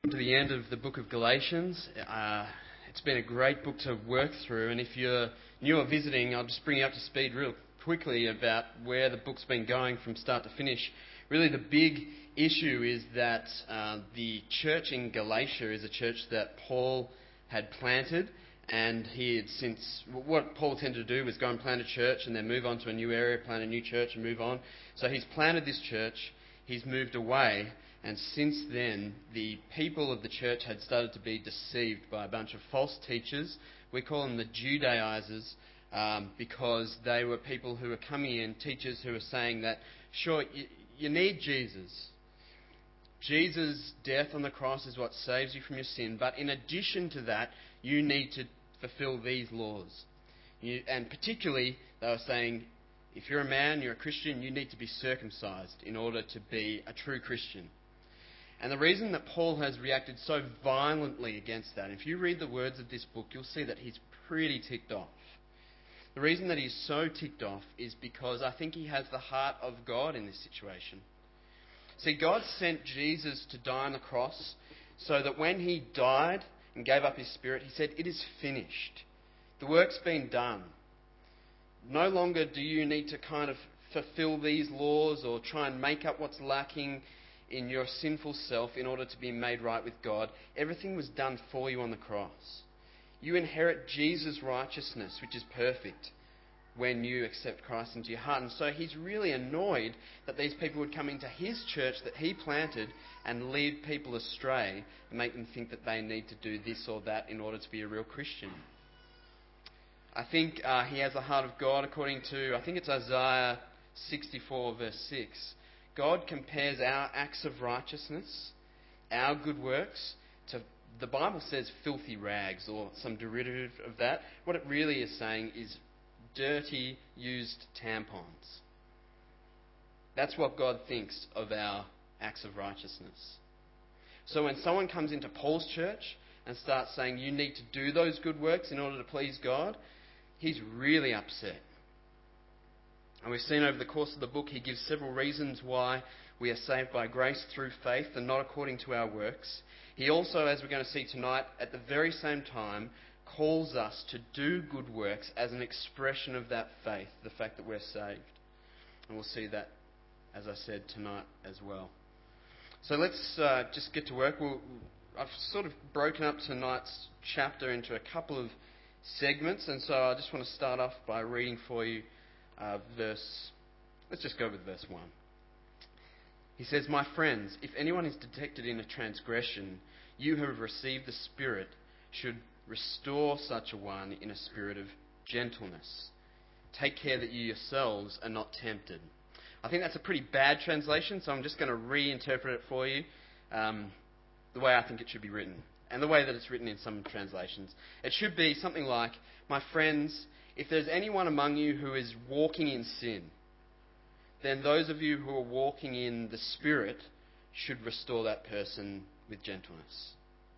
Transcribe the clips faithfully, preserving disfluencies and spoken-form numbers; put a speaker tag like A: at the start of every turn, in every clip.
A: To the end of the book of Galatians. Uh, it's been a great book to work through, and if you're new or visiting, I'll just bring you up to speed real quickly about where the book's been going from start to finish. Really, the big issue is that uh, the church in Galatia is a church that Paul had planted, and he had since... What Paul tended to do was go and plant a church and then move on to a new area, plant a new church and move on. So he's planted this church, he's moved away, and since then, the people of the church had started to be deceived by a bunch of false teachers. We call them the Judaizers, um, because they were people who were coming in, teachers who were saying that, sure, you, you need Jesus. Jesus' death on the cross is what saves you from your sin, but in addition to that, you need to fulfill these laws. You, and particularly, they were saying, if you're a man, you're a Christian, you need to be circumcised in order to be a true Christian. And the reason that Paul has reacted so violently against that, if you read the words of this book, you'll see that he's pretty ticked off. The reason that he's so ticked off is because I think he has the heart of God in this situation. See, God sent Jesus to die on the cross so that when he died and gave up his spirit, he said, "It is finished. The work's been done. No longer do you need to kind of fulfill these laws or try and make up what's lacking in your sinful self in order to be made right with God. Everything was done for you on the cross. You inherit Jesus' righteousness, which is perfect, when you accept Christ into your heart." And so he's really annoyed that these people would come into his church that he planted and lead people astray and make them think that they need to do this or that in order to be a real Christian. I think uh, he has the heart of God according to, I think it's Isaiah sixty-four verse six. God compares our acts of righteousness, our good works, to, the Bible says, filthy rags or some derivative of that. What it really is saying is dirty, used tampons. That's what God thinks of our acts of righteousness. So when someone comes into Paul's church and starts saying you need to do those good works in order to please God, he's really upset. And we've seen over the course of the book, he gives several reasons why we are saved by grace through faith and not according to our works. He also, as we're going to see tonight, at the very same time, calls us to do good works as an expression of that faith, the fact that we're saved. And we'll see that, as I said, tonight as well. So let's uh, just get to work. We'll, I've sort of broken up tonight's chapter into a couple of segments, and so I just want to start off by reading for you Uh, verse, let's just go with verse one. He says, "My friends, if anyone is detected in a transgression, you who have received the Spirit should restore such a one in a spirit of gentleness. Take care that you yourselves are not tempted." I think that's a pretty bad translation, so I'm just going to reinterpret it for you um, the way I think it should be written, and the way that it's written in some translations. It should be something like, "My friends, if there's anyone among you who is walking in sin, then those of you who are walking in the Spirit should restore that person with gentleness."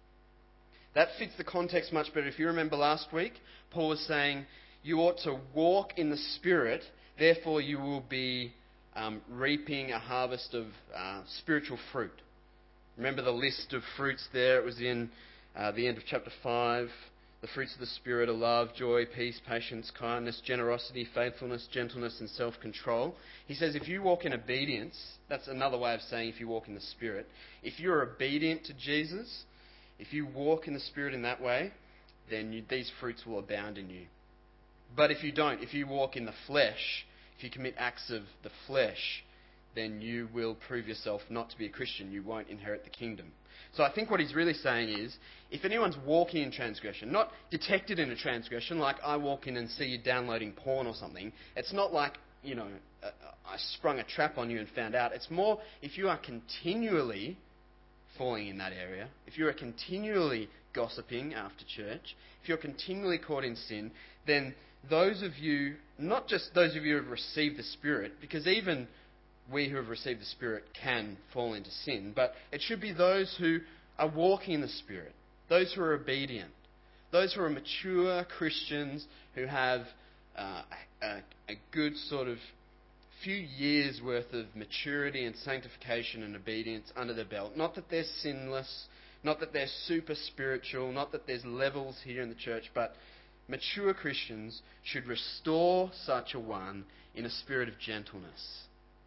A: That fits the context much better. If you remember last week, Paul was saying you ought to walk in the Spirit, therefore you will be um, reaping a harvest of uh, spiritual fruit. Remember the list of fruits there? It was in uh, the end of chapter five. The fruits of the Spirit are love, joy, peace, patience, kindness, generosity, faithfulness, gentleness, and self-control. He says if you walk in obedience, that's another way of saying if you walk in the Spirit. If you're obedient to Jesus, if you walk in the Spirit in that way, then you, these fruits will abound in you. But if you don't, if you walk in the flesh, if you commit acts of the flesh, then you will prove yourself not to be a Christian. You won't inherit the kingdom. So I think what he's really saying is, if anyone's walking in transgression, not detected in a transgression, like I walk in and see you downloading porn or something, it's not like, you know, uh, I sprung a trap on you and found out. It's more if you are continually falling in that area, if you are continually gossiping after church, if you're continually caught in sin, then those of you, not just those of you who have received the Spirit, because even we who have received the Spirit can fall into sin, but it should be those who are walking in the Spirit, those who are obedient, those who are mature Christians who have uh, a, a good sort of few years' worth of maturity and sanctification and obedience under their belt. Not that they're sinless, Not that they're super spiritual, not that there's levels here in the church, but mature Christians should restore such a one in a spirit of gentleness.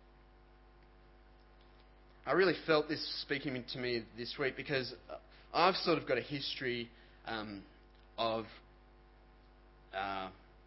A: I really felt this speaking to me this week because I've sort of got a history um, of uh,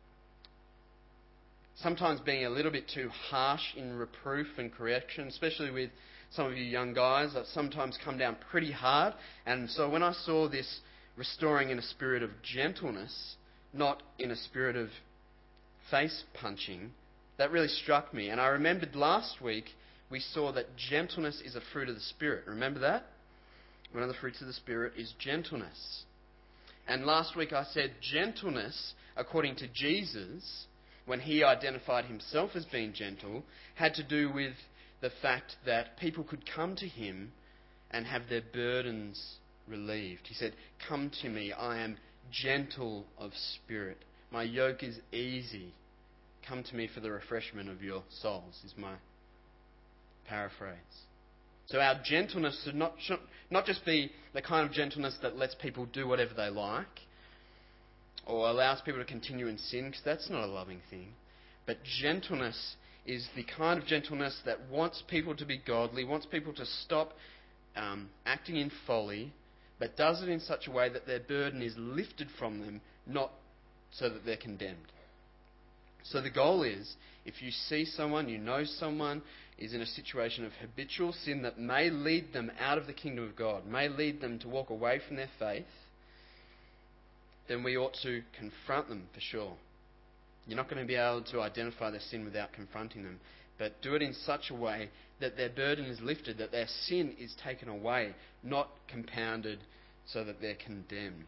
A: sometimes being a little bit too harsh in reproof and correction, especially with some of you young guys. I've sometimes come down pretty hard. And so when I saw this restoring in a spirit of gentleness, not in a spirit of face punching, that really struck me. And I remembered last week we saw that gentleness is a fruit of the Spirit. Remember that? One of the fruits of the Spirit is gentleness. And last week I said gentleness, according to Jesus, when he identified himself as being gentle, had to do with the fact that people could come to him and have their burdens relieved. He said, "Come to me, I am gentle of spirit. My yoke is easy. Come to me for the refreshment of your souls," is my paraphrase. So our gentleness should not, should not just be the kind of gentleness that lets people do whatever they like or allows people to continue in sin, because that's not a loving thing. But gentleness is the kind of gentleness that wants people to be godly, wants people to stop um, acting in folly, but does it in such a way that their burden is lifted from them, not so that they're condemned. So the goal is, if you see someone, you know someone is in a situation of habitual sin that may lead them out of the kingdom of God, may lead them to walk away from their faith, then we ought to confront them for sure. You're not going to be able to identify their sin without confronting them, but do it in such a way that their burden is lifted, that their sin is taken away, not compounded so that they're condemned.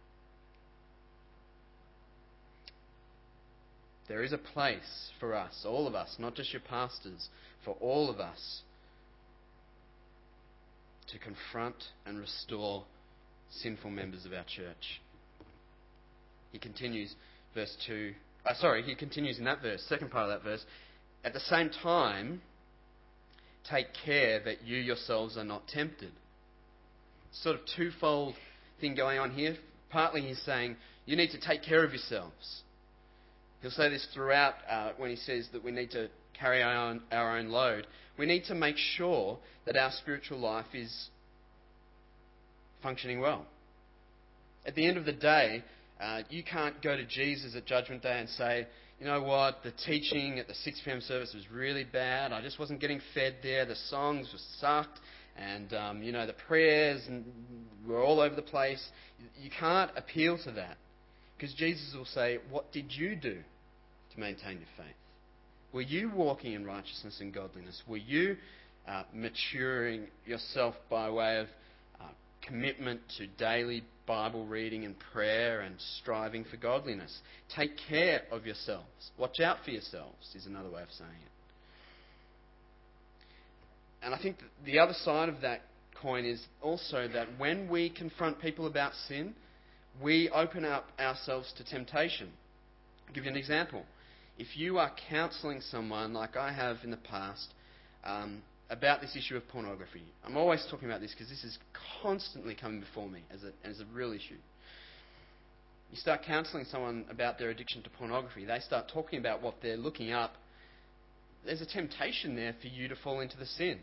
A: There is a place for us, all of us, not just your pastors, for all of us to confront and restore sinful members of our church. He continues, verse two. Uh, sorry, he continues in that verse, second part of that verse. At the same time, take care that you yourselves are not tempted. Sort of twofold thing going on here. Partly he's saying you need to take care of yourselves. He'll say this throughout uh, when he says that we need to carry our own, our own load. We need to make sure that our spiritual life is functioning well. At the end of the day, uh, you can't go to Jesus at Judgment Day and say, you know what, the teaching at the six p.m. service was really bad. I just wasn't getting fed there. The songs were sucked. And, um, you know, the prayers and were all over the place. You can't appeal to that. Because Jesus will say, what did you do to maintain your faith? Were you walking in righteousness and godliness? Were you uh, maturing yourself by way of uh, commitment to daily Bible reading and prayer and striving for godliness? Take care of yourselves. Watch out for yourselves is another way of saying it. And I think that the other side of that coin is also that when we confront people about sin, we open up ourselves to temptation. I'll give you an example. If you are counselling someone, like I have in the past, um, about this issue of pornography, I'm always talking about this because this is constantly coming before me as a, as a real issue. You start counselling someone about their addiction to pornography, they start talking about what they're looking up. There's a temptation there for you to fall into the sin.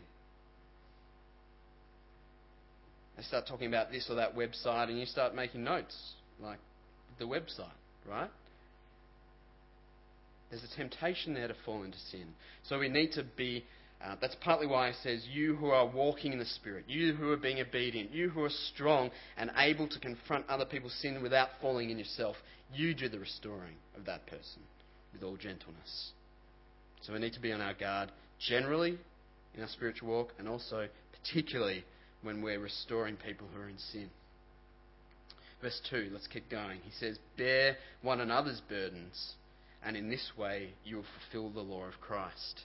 A: They start talking about this or that website and you start making notes, like the website, right? There's a temptation there to fall into sin. So we need to be, uh, that's partly why it says, you who are walking in the Spirit, you who are being obedient, you who are strong and able to confront other people's sin without falling in yourself, you do the restoring of that person with all gentleness. So we need to be on our guard generally in our spiritual walk and also particularly when we're restoring people who are in sin. Verse two, let's keep going. He says, bear one another's burdens, and in this way you will fulfill the law of Christ.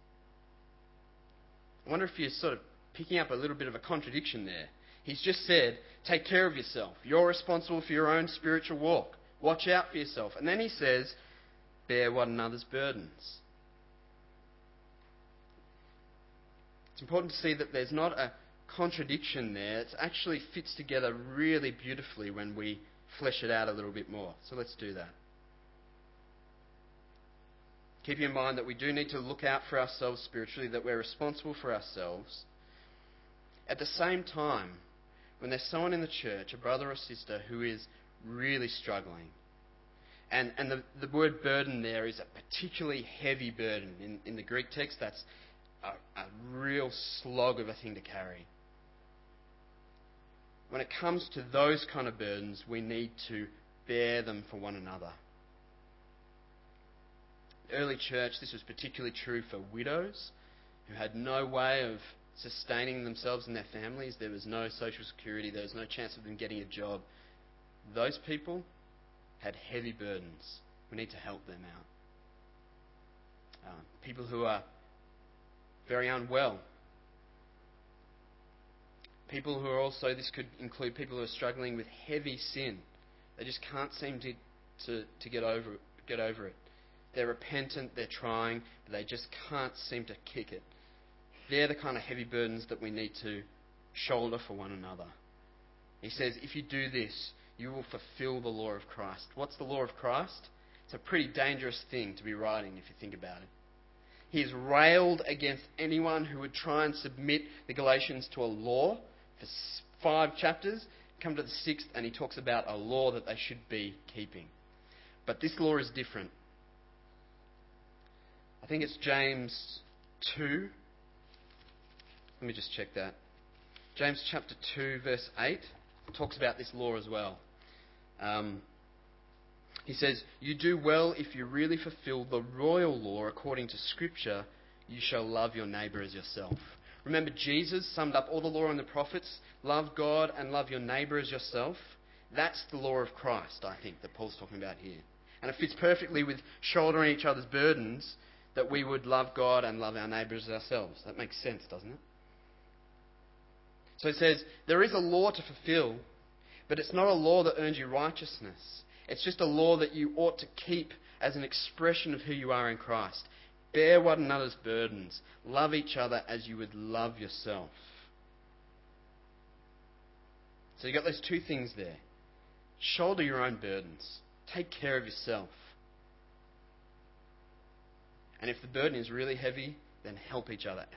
A: I wonder if you're sort of picking up a little bit of a contradiction there. He's just said, take care of yourself. You're responsible for your own spiritual walk. Watch out for yourself. And then he says, bear one another's burdens. It's important to see that there's not a contradiction there. It actually fits together really beautifully when we flesh it out a little bit more. So let's do that. Keep in mind that we do need to look out for ourselves spiritually, that we're responsible for ourselves. At the same time, when there's someone in the church, a brother or sister, who is really struggling, and, and the, the word burden there is a particularly heavy burden. In, in the Greek text, that's a, a real slog of a thing to carry. When it comes to those kind of burdens, we need to bear them for one another. The early church, this was particularly true for widows who had no way of sustaining themselves and their families. There was no social security. There was no chance of them getting a job. Those people had heavy burdens. We need to help them out. Um, people who are very unwell. People who are also, this could include people who are struggling with heavy sin. They just can't seem to, to, to get over get over it. They're repentant, they're trying, but they just can't seem to kick it. They're the kind of heavy burdens that we need to shoulder for one another. He says, if you do this, you will fulfill the law of Christ. What's the law of Christ? It's a pretty dangerous thing to be writing if you think about it. He has railed against anyone who would try and submit the Galatians to a law for five chapters. Come to the sixth and he talks about a law that they should be keeping. But this law is different. I think it's James two. Let me just check that. James chapter two, verse eight, talks about this law as well. Um, he says, you do well if you really fulfill the royal law according to Scripture, you shall love your neighbour as yourself. Remember, Jesus summed up all the law and the prophets, love God and love your neighbour as yourself. That's the law of Christ, I think, that Paul's talking about here. And it fits perfectly with shouldering each other's burdens, that we would love God and love our neighbours as ourselves. That makes sense, doesn't it? So it says, there is a law to fulfill, but it's not a law that earns you righteousness. It's just a law that you ought to keep as an expression of who you are in Christ. Bear one another's burdens. Love each other as you would love yourself. So you've got those two things there. Shoulder your own burdens. Take care of yourself. And if the burden is really heavy, then help each other out.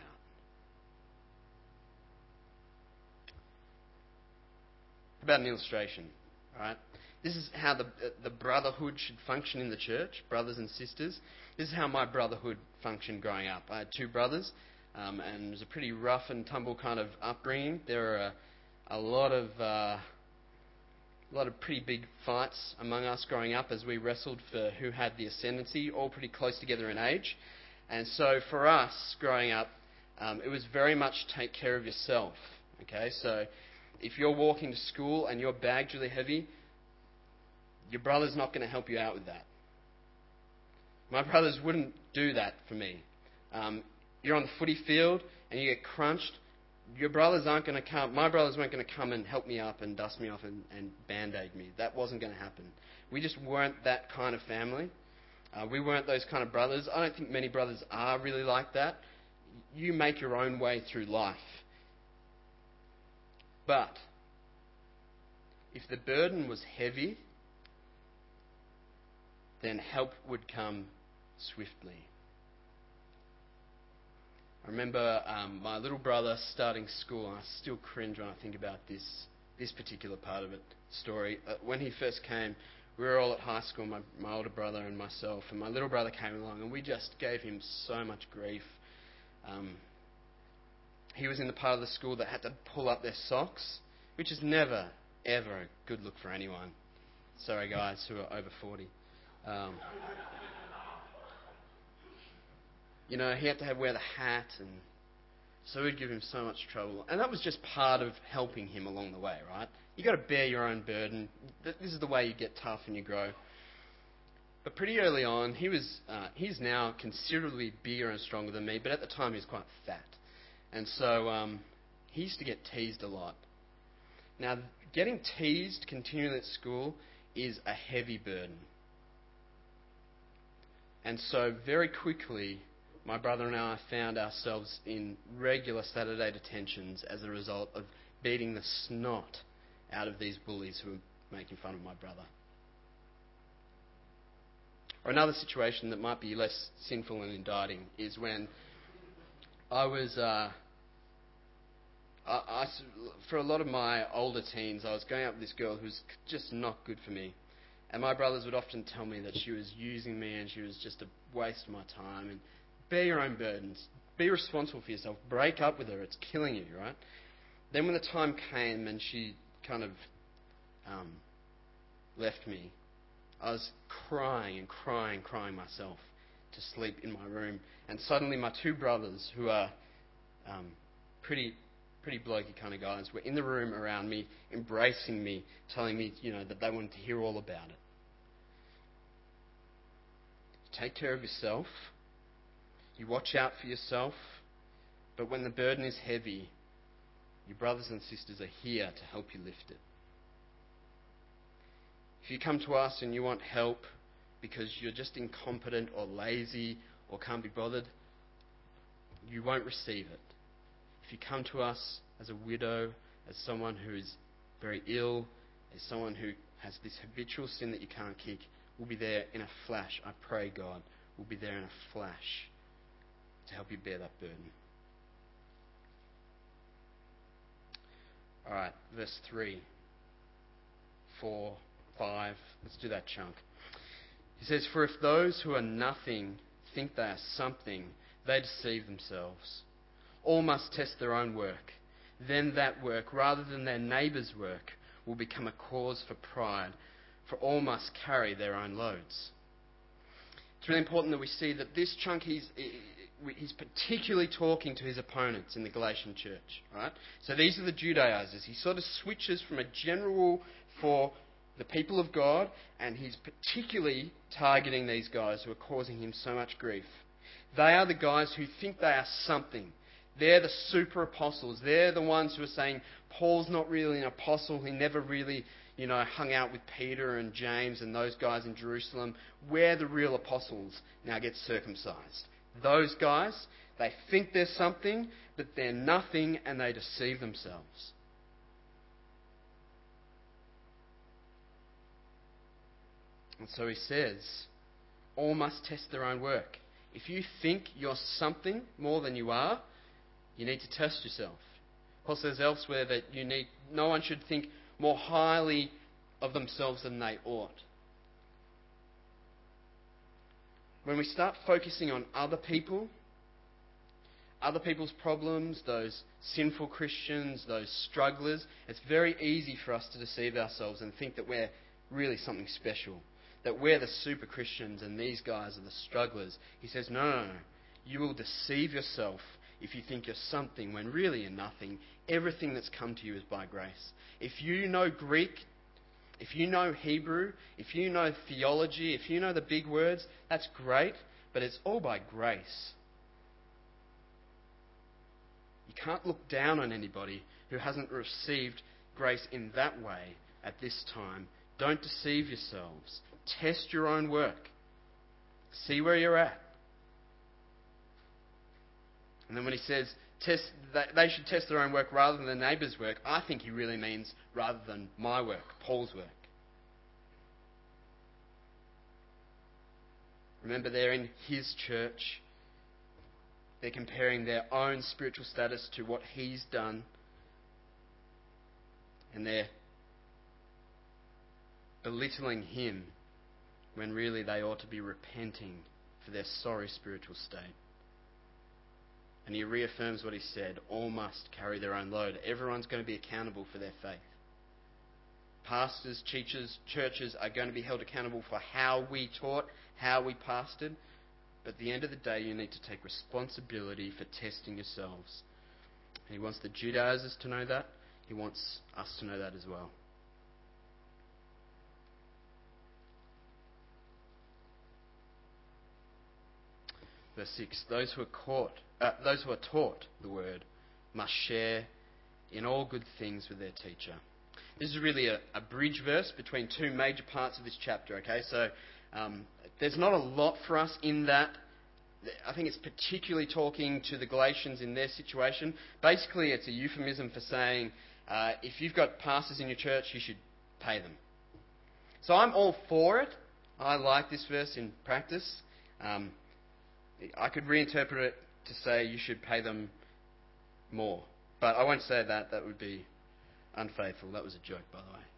A: How about an illustration? All right? This is how the the brotherhood should function in the church, brothers and sisters. This is how my brotherhood functioned growing up. I had two brothers, um, and it was a pretty rough and tumble kind of upbringing. There were a, a lot of uh, a lot of pretty big fights among us growing up as we wrestled for who had the ascendancy, all pretty close together in age. And so for us growing up, um, it was very much take care of yourself. Okay, so if you're walking to school and your bag's really heavy, your brother's not going to help you out with that. My brothers wouldn't do that for me. Um, you're on the footy field and you get crunched. Your brothers aren't going to come. My brothers weren't going to come and help me up and dust me off and, and band-aid me. That wasn't going to happen. We just weren't that kind of family. Uh, we weren't those kind of brothers. I don't think many brothers are really like that. You make your own way through life. But if the burden was heavy, then help would come swiftly. I remember um, my little brother starting school, and I still cringe when I think about this this particular part of it story. Uh, when he first came, we were all at high school, my, my older brother and myself, and my little brother came along, and we just gave him so much grief. Um, he was in the part of the school that had to pull up their socks, which is never, ever a good look for anyone. Sorry, guys who are over forty. Um, you know, he had to have wear the hat, and so we'd give him so much trouble. And that was just part of helping him along the way, right? You've got to bear your own burden. This is the way you get tough and you grow. But pretty early on, he was uh, he's now considerably bigger and stronger than me, but at the time he was quite fat. And so um, he used to get teased a lot. Now, getting teased continually at school is a heavy burden. And so very quickly, my brother and I found ourselves in regular Saturday detentions as a result of beating the snot out of these bullies who were making fun of my brother. Or another situation that might be less sinful and indicting is when I was, uh, I, I, for a lot of my older teens, I was going out with this girl who was just not good for me. And my brothers would often tell me that she was using me and she was just a waste of my time. And bear your own burdens. Be responsible for yourself. Break up with her. It's killing you, right? Then when the time came and she kind of um, left me, I was crying and crying, crying myself to sleep in my room. And suddenly my two brothers, who are um, pretty pretty blokey kind of guys, were in the room around me, embracing me, telling me, you know, that they wanted to hear all about it. Take care of yourself. You watch out for yourself. But when the burden is heavy, your brothers and sisters are here to help you lift it. If you come to us and you want help because you're just incompetent or lazy or can't be bothered, you won't receive it. If you come to us as a widow, as someone who is very ill, as someone who has this habitual sin that you can't kick, we'll be there in a flash. I pray, God, we'll be there in a flash to help you bear that burden. All right, verse three, four, five. Let's do that chunk. He says, "For if those who are nothing think they are something, they deceive themselves. All must test their own work. Then that work, rather than their neighbour's work, will become a cause for pride, for all must carry their own loads." It's really important that we see that this chunk, he's, he's particularly talking to his opponents in the Galatian church. Right? So these are the Judaizers. He sort of switches from a general rule for the people of God, and he's particularly targeting these guys who are causing him so much grief. They are the guys who think they are something. They're the super apostles. They're the ones who are saying, Paul's not really an apostle. He never really, you know, hung out with Peter and James and those guys in Jerusalem. We're the real apostles. Now get circumcised. Those guys, they think they're something, but they're nothing, and they deceive themselves. And so he says, all must test their own work. If you think you're something more than you are, you need to test yourself. Paul says elsewhere that you need, no one should think more highly of themselves than they ought. When we start focusing on other people, other people's problems, those sinful Christians, those strugglers, it's very easy for us to deceive ourselves and think that we're really something special, that we're the super Christians and these guys are the strugglers. He says, no, no, no. You will deceive yourself if you think you're something when really you're nothing. Everything that's come to you is by grace. If you know Greek, if you know Hebrew, if you know theology, if you know the big words, that's great, but it's all by grace. You can't look down on anybody who hasn't received grace in that way at this time. Don't deceive yourselves. Test your own work. See where you're at. And then when he says test, they should test their own work rather than their neighbour's work, I think he really means rather than my work, Paul's work. Remember, they're in his church. They're comparing their own spiritual status to what he's done. And they're belittling him when really they ought to be repenting for their sorry spiritual state. And he reaffirms what he said, all must carry their own load. Everyone's going to be accountable for their faith. Pastors, teachers, churches are going to be held accountable for how we taught, how we pastored. But at the end of the day, you need to take responsibility for testing yourselves. And he wants the Judaizers to know that. He wants us to know that as well. Verse six, those who are caught, uh, those who are taught the word must share in all good things with their teacher. This is really a, a bridge verse between two major parts of this chapter, okay? So um, there's not a lot for us in that I think it's particularly talking to the Galatians in their situation. Basically, it's a euphemism for saying, uh, if you've got pastors in your church, you should pay them. So I'm all for it. I like this verse in practice. Um, I could reinterpret it to say you should pay them more. But I won't say that. That would be unfaithful. That was a joke, by the way.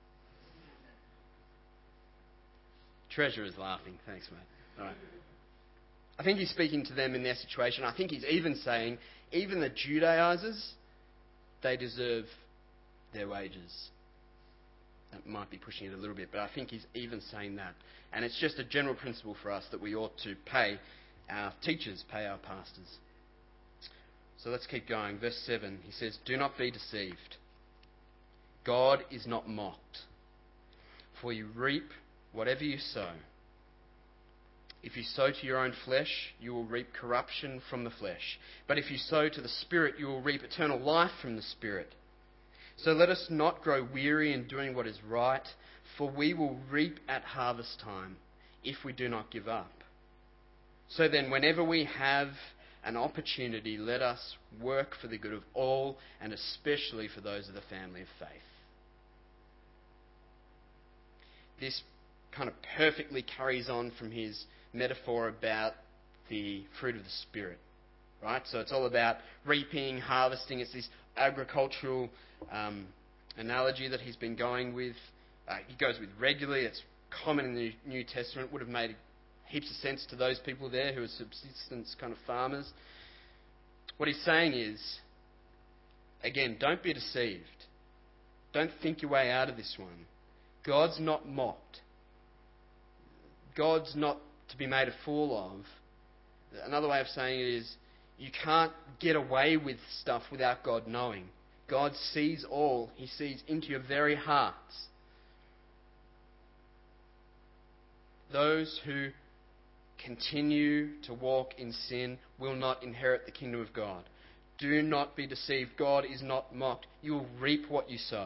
A: Treasurer is laughing. Thanks, mate. All right. I think he's speaking to them in their situation. I think he's even saying, even the Judaizers, they deserve their wages. That might be pushing it a little bit, but I think he's even saying that. And it's just a general principle for us that we ought to pay our teachers, pay our pastors. So let's keep going. Verse seven, he says, "Do not be deceived. God is not mocked. For you reap whatever you sow. If you sow to your own flesh, you will reap corruption from the flesh. But if you sow to the Spirit, you will reap eternal life from the Spirit. So let us not grow weary in doing what is right, for we will reap at harvest time if we do not give up. So then, whenever we have an opportunity, let us work for the good of all, and especially for those of the family of faith." This kind of perfectly carries on from his metaphor about the fruit of the Spirit, right? So it's all about reaping, harvesting. It's this agricultural um, analogy that he's been going with. Uh, he goes with regularly. It's common in the New Testament. Would have made heaps of sense to those people there who are subsistence kind of farmers. What he's saying is, again, don't be deceived. Don't think your way out of this one. God's not mocked. God's not to be made a fool of. Another way of saying it is, you can't get away with stuff without God knowing. God sees all. He sees into your very hearts. Those who continue to walk in sin will not inherit the kingdom of God. Do not be deceived. God is not mocked. You will reap what you sow.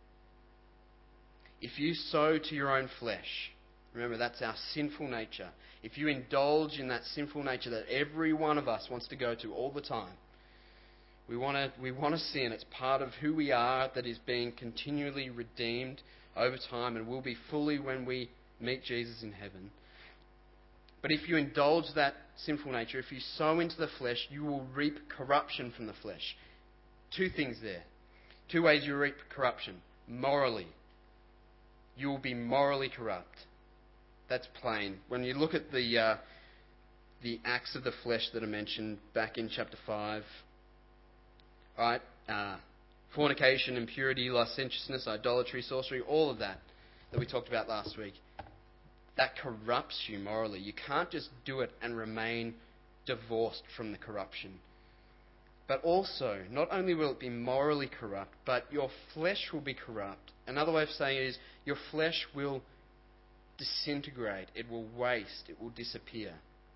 A: If you sow to your own flesh, remember that's our sinful nature. If you indulge in that sinful nature that every one of us wants to go to all the time, we want to we want to sin. It's part of who we are that is being continually redeemed over time and will be fully when we meet Jesus in heaven. But if you indulge that sinful nature, if you sow into the flesh, you will reap corruption from the flesh. Two things there. Two ways you reap corruption. Morally. You will be morally corrupt. That's plain. When you look at the uh, the acts of the flesh that are mentioned back in chapter five, right? Uh, fornication, impurity, licentiousness, idolatry, sorcery, all of that that we talked about last week. That corrupts you morally. You can't just do it and remain divorced from the corruption. But also, not only will it be morally corrupt, but your flesh will be corrupt. Another way of saying it is, your flesh will disintegrate. It will waste. It will disappear.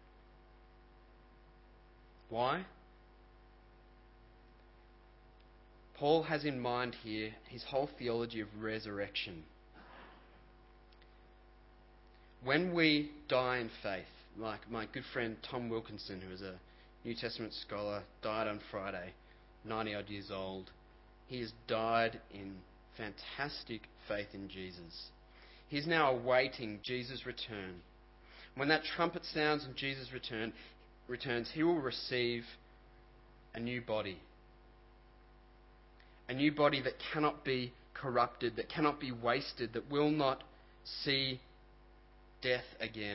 A: Why? Paul has in mind here his whole theology of resurrection. When we die in faith, like my good friend Tom Wilkinson, who is a New Testament scholar, died on Friday, ninety odd years old. He has died in fantastic faith in Jesus. He is now awaiting Jesus' return. When that trumpet sounds and Jesus return, returns, he will receive a new body. A new body that cannot be corrupted, that cannot be wasted, that will not see death again.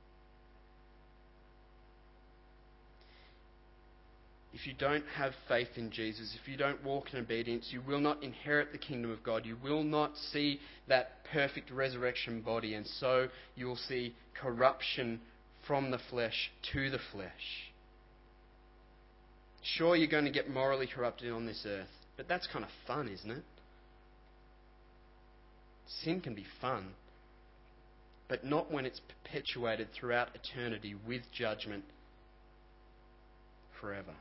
A: If you don't have faith in Jesus, if you don't walk in obedience, you will not inherit the kingdom of God. You will not see that perfect resurrection body, and so you will see corruption from the flesh to the flesh. Sure, you're going to get morally corrupted on this earth, but that's kind of fun, isn't it? Sin can be fun, but not when it's perpetuated throughout eternity with judgment forever.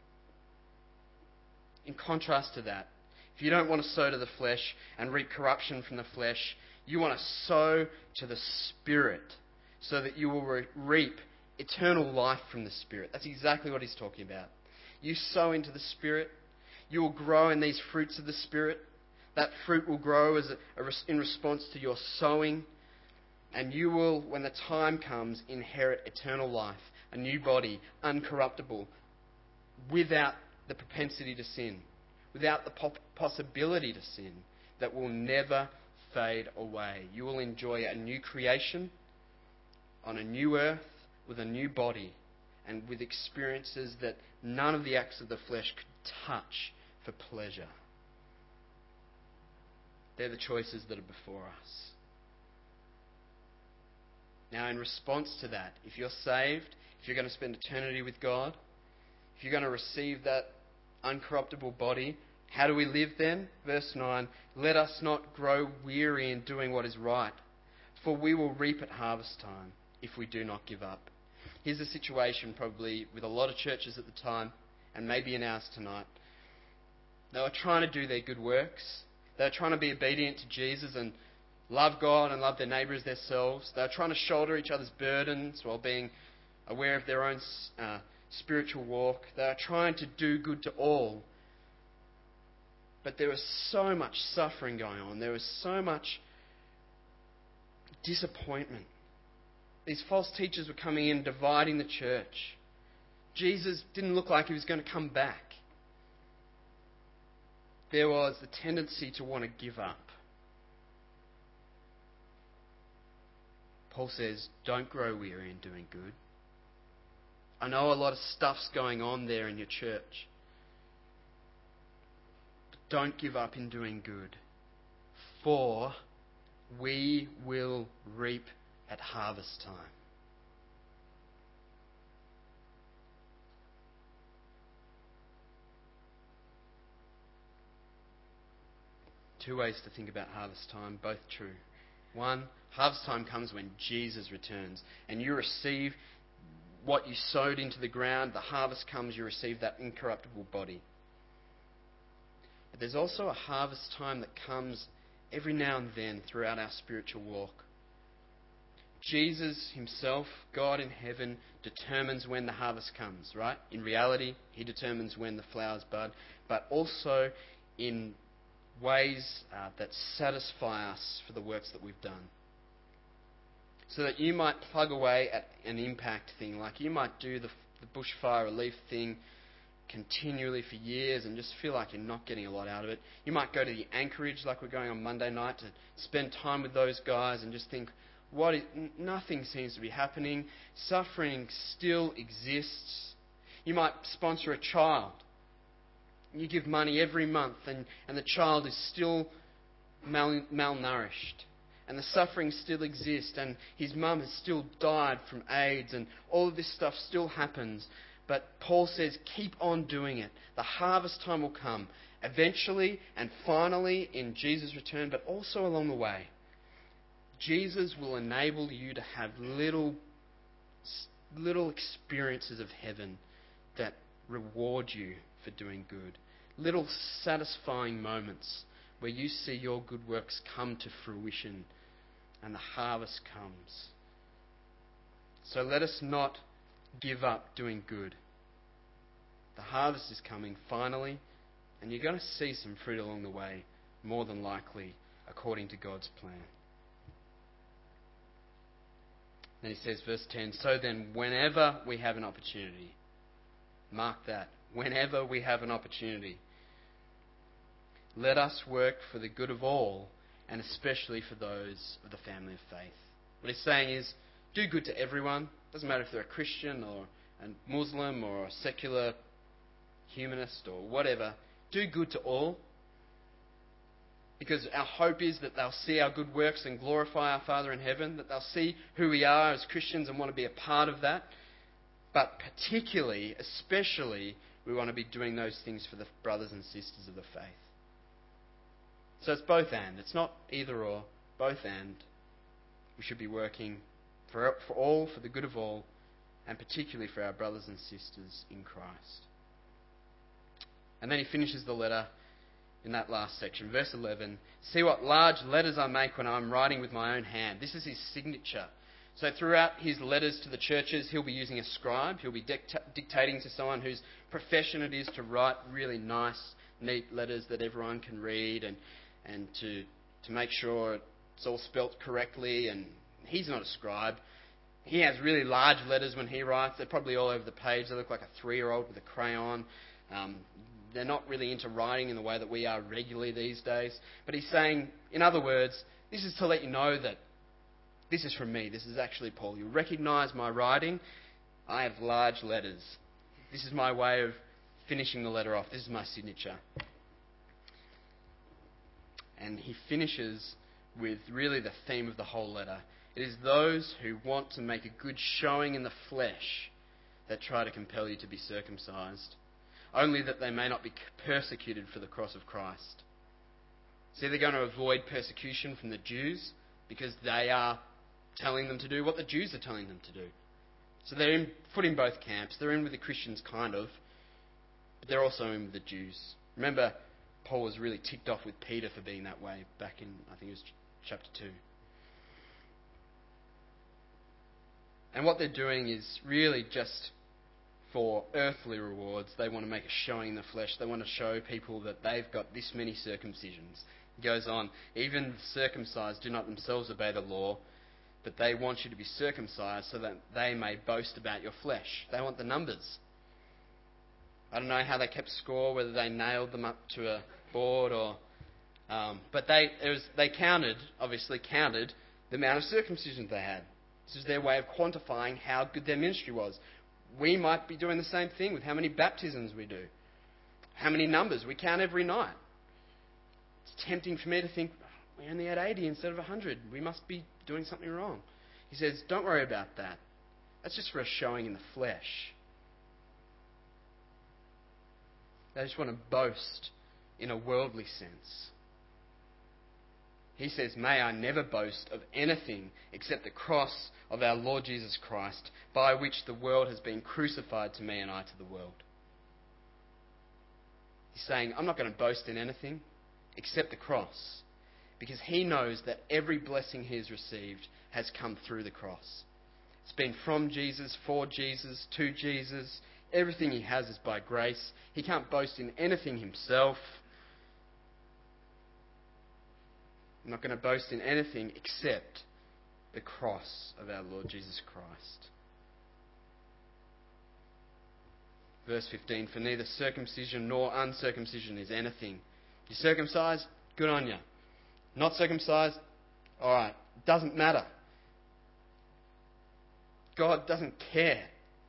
A: In contrast to that, if you don't want to sow to the flesh and reap corruption from the flesh, you want to sow to the Spirit so that you will re- reap eternal life from the Spirit. That's exactly what he's talking about. You sow into the Spirit, you will grow in these fruits of the Spirit. That fruit will grow as a, a, in response to your sowing, and you will, when the time comes, inherit eternal life, a new body, uncorruptible, without the propensity to sin, without the po- possibility to sin, that will never fade away. You will enjoy a new creation on a new earth with a new body and with experiences that none of the acts of the flesh could touch for pleasure. They're the choices that are before us. Now, in response to that, if you're saved, if you're going to spend eternity with God, if you're going to receive that uncorruptible body, how do we live then? Verse nine, let us not grow weary in doing what is right, for we will reap at harvest time if we do not give up. Here's a situation probably with a lot of churches at the time, and maybe in ours tonight. They were trying to do their good works. They were trying to be obedient to Jesus and love God and love their neighbour as themselves. They were trying to shoulder each other's burdens while being aware of their own uh, spiritual walk. They were trying to do good to all. But there was so much suffering going on. There was so much disappointment. These false teachers were coming in, dividing the church. Jesus didn't look like he was going to come back. There was the tendency to want to give up. Paul says, don't grow weary in doing good. I know a lot of stuff's going on there in your church. But don't give up in doing good. For we will reap at harvest time. Two ways to think about harvest time, both true. One, harvest time comes when Jesus returns and you receive what you sowed into the ground. The harvest comes, you receive that incorruptible body. But there's also a harvest time that comes every now and then throughout our spiritual walk. Jesus himself, God in heaven, determines when the harvest comes, right? In reality, he determines when the flowers bud, but also in ways uh, that satisfy us for the works that we've done. So that you might plug away at an impact thing, like you might do the, the bushfire relief thing continually for years and just feel like you're not getting a lot out of it. You might go to the Anchorage like we're going on Monday night to spend time with those guys and just think, what is, nothing seems to be happening. Suffering still exists. You might sponsor a child. You give money every month and, and the child is still mal, malnourished. And the suffering still exists and his mum has still died from AIDS and all of this stuff still happens. But Paul says, keep on doing it. The harvest time will come eventually and finally in Jesus' return, but also along the way. Jesus will enable you to have little, little experiences of heaven that reward you for doing good. Little satisfying moments where you see your good works come to fruition and the harvest comes. So let us not give up doing good. The harvest is coming finally, and you're going to see some fruit along the way, more than likely, according to God's plan. Then he says, verse ten, so then whenever we have an opportunity, mark that, whenever we have an opportunity, let us work for the good of all, and especially for those of the family of faith. What he's saying is, do good to everyone. Doesn't matter if they're a Christian or a Muslim or a secular humanist or whatever. Do good to all. Because our hope is that they'll see our good works and glorify our Father in heaven, that they'll see who we are as Christians and want to be a part of that. But particularly, especially, we want to be doing those things for the brothers and sisters of the faith. So it's both and. It's not either or, both and. We should be working for, for all, for the good of all, and particularly for our brothers and sisters in Christ. And then he finishes the letter in that last section. Verse eleven, see what large letters I make when I'm writing with my own hand. This is his signature. So throughout his letters to the churches, he'll be using a scribe. He'll be dicta- dictating to someone whose profession it is to write really nice, neat letters that everyone can read, and, and to, to make sure it's all spelt correctly. And he's not a scribe. He has really large letters when he writes. They're probably all over the page. They look like a three-year-old with a crayon. Um, they're not really into writing in the way that we are regularly these days. But he's saying, in other words, this is to let you know that this is from me. This is actually Paul. You recognise my writing. I have large letters. This is my way of finishing the letter off. This is my signature. And he finishes with really the theme of the whole letter. It is those who want to make a good showing in the flesh that try to compel you to be circumcised, only that they may not be persecuted for the cross of Christ. See, they're going to avoid persecution from the Jews because they are telling them to do what the Jews are telling them to do. So they're in, put in both camps. They're in with the Christians, kind of, but they're also in with the Jews. Remember, Paul was really ticked off with Peter for being that way back in, I think it was chapter two. And what they're doing is really just for earthly rewards. They want to make a showing in the flesh. They want to show people that they've got this many circumcisions. He goes on, even the circumcised do not themselves obey the law, but they want you to be circumcised so that they may boast about your flesh. They want the numbers. I don't know how they kept score, whether they nailed them up to a board or... Um, but they it was, they counted, obviously counted, the amount of circumcisions they had. This is their way of quantifying how good their ministry was. We might be doing the same thing with how many baptisms we do. How many numbers we count every night. It's tempting for me to think, we only had eighty instead of one hundred. We must be doing something wrong. He says, don't worry about that. That's just for a showing in the flesh. They just want to boast in a worldly sense. He says, may I never boast of anything except the cross of our Lord Jesus Christ, by which the world has been crucified to me and I to the world. He's saying, I'm not going to boast in anything except the cross, because he knows that every blessing he has received has come through the cross. It's been from Jesus, for Jesus, to Jesus. Everything he has is by grace. He can't boast in anything himself. I'm not going to boast in anything except the cross of our Lord Jesus Christ. Verse fifteen, for neither circumcision nor uncircumcision is anything. You're circumcised? Good on you. Not circumcised? Alright, doesn't matter. God doesn't care.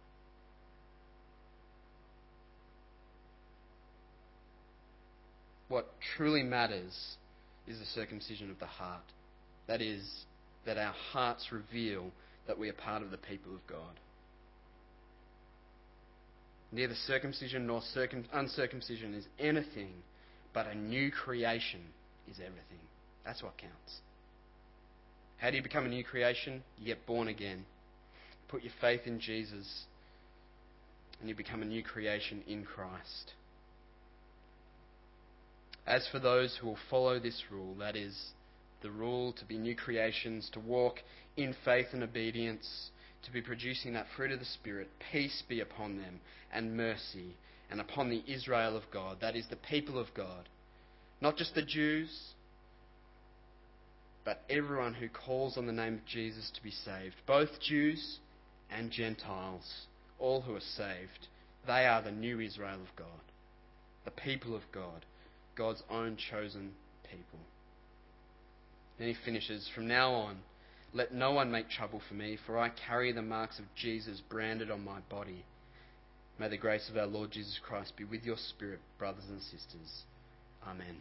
A: What truly matters is the circumcision of the heart. That is, that our hearts reveal that we are part of the people of God. Neither circumcision nor circum- uncircumcision is anything, but a new creation is everything. That's what counts. How do you become a new creation? You get born again. Put your faith in Jesus, and you become a new creation in Christ. As for those who will follow this rule, that is, the rule to be new creations, to walk in faith and obedience, to be producing that fruit of the Spirit, peace be upon them, and mercy, and upon the Israel of God, that is, the people of God. Not just the Jews, but everyone who calls on the name of Jesus to be saved. Both Jews and Gentiles, all who are saved. They are the new Israel of God, the people of God, God's own chosen people. Then he finishes, from now on, let no one make trouble for me, for I carry the marks of Jesus branded on my body. May the grace of our Lord Jesus Christ be with your spirit, brothers and sisters. Amen.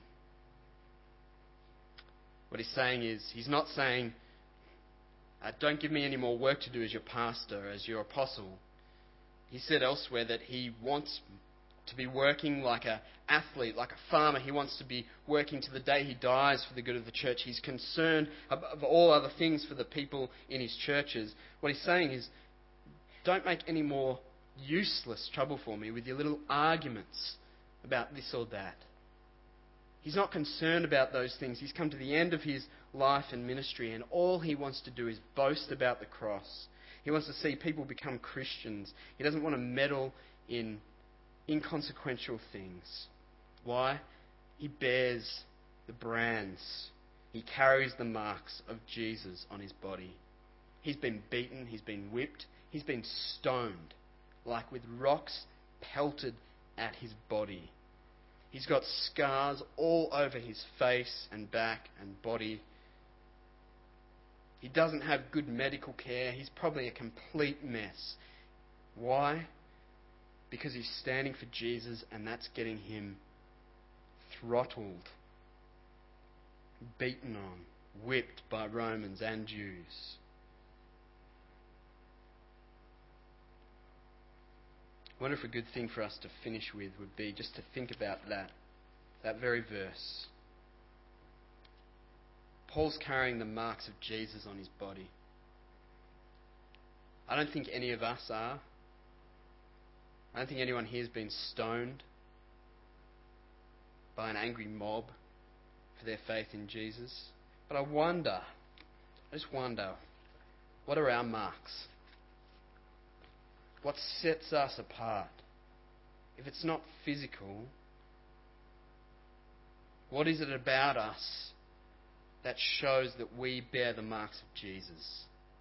A: What he's saying is, he's not saying, uh, don't give me any more work to do as your pastor, as your apostle. He said elsewhere that he wants to be working like an athlete, like a farmer. He wants to be working to the day he dies for the good of the church. He's concerned above all other things for the people in his churches. What he's saying is, don't make any more useless trouble for me with your little arguments about this or that. He's not concerned about those things. He's come to the end of his life and ministry, and all he wants to do is boast about the cross. He wants to see people become Christians. He doesn't want to meddle in inconsequential things. Why? He bears the brands. He carries the marks of Jesus on his body. He's been beaten, he's been whipped, he's been stoned, like with rocks pelted at his body. He's got scars all over his face and back and body. He doesn't have good medical care. He's probably a complete mess. Why? Because he's standing for Jesus, and that's getting him throttled, beaten on, whipped by Romans and Jews. I wonder if a good thing for us to finish with would be just to think about that, that very verse. Paul's carrying the marks of Jesus on his body. I don't think any of us are. I don't think anyone here has been stoned by an angry mob for their faith in Jesus. But I wonder, I just wonder, what are our marks? What sets us apart? If it's not physical, what is it about us that shows that we bear the marks of Jesus?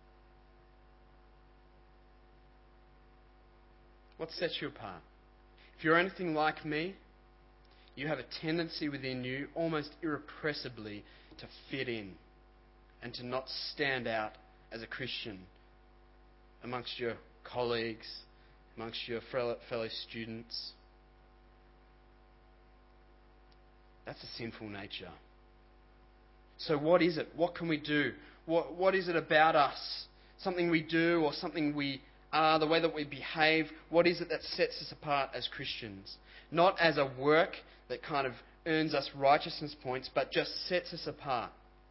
A: What sets you apart? If you're anything like me, you have a tendency within you, almost irrepressibly, to fit in and to not stand out as a Christian amongst your colleagues, amongst your fellow students. That's a sinful nature. So what is it? What can we do? What, what is it about us? Something we do or something we are, the way that we behave? What is it that sets us apart as Christians? Not as a work that kind of earns us righteousness points, but just sets us apart.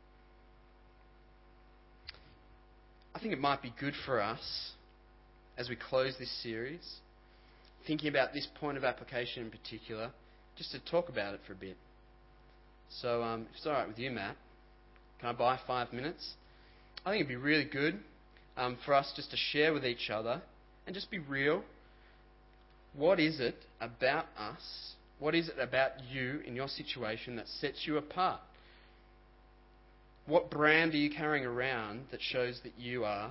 A: I think it might be good for us, as we close this series, thinking about this point of application in particular, just to talk about it for a bit. So, um, if it's all right with you, Matt, can I buy five minutes? I think it'd be really good um, for us just to share with each other and just be real. What is it about us? What is it about you in your situation that sets you apart? What brand are you carrying around that shows that you are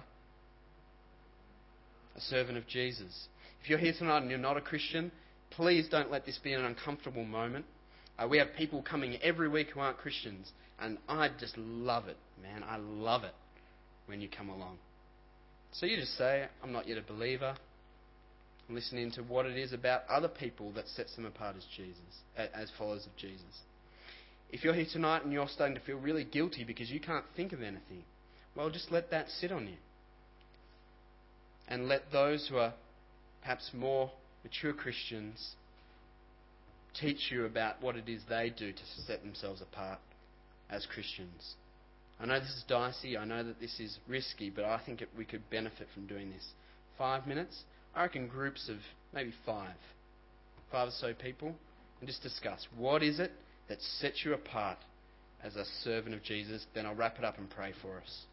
A: a servant of Jesus? If you're here tonight and you're not a Christian, please don't let this be an uncomfortable moment. Uh, we have people coming every week who aren't Christians, and I just love it, man. I love it when you come along. So you just say, I'm not yet a believer. I'm listening to what it is about other people that sets them apart as Jesus, as followers of Jesus. If you're here tonight and you're starting to feel really guilty because you can't think of anything, well, just let that sit on you. And let those who are perhaps more mature Christians teach you about what it is they do to set themselves apart as Christians. I know this is dicey, I know that this is risky, but I think it, we could benefit from doing this. Five minutes? I reckon groups of maybe five, five or so people, and just discuss what is it that sets you apart as a servant of Jesus. Then I'll wrap it up and pray for us.